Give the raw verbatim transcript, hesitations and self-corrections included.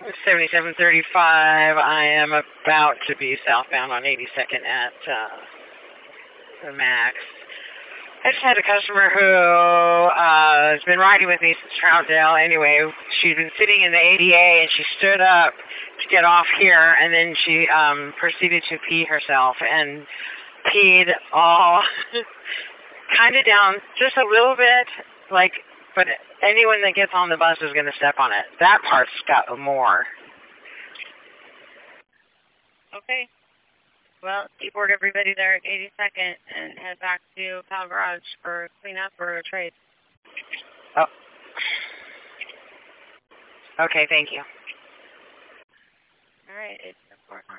seventy-seven thirty-five. I am about to be southbound on eighty-second at uh, the Max. I just had a customer who uh, has been riding with me since Troutdale. Anyway, she's been sitting in the A D A and she stood up to get off here, and then she um, proceeded to pee herself and peed all kind of down just a little bit, like, but anyone that gets on the bus is going to step on it. That part's got more. Okay. Well, deboard everybody there at eighty-second and head back to Pal Garage for cleanup or a trade. Oh. Okay, thank you. All right. It's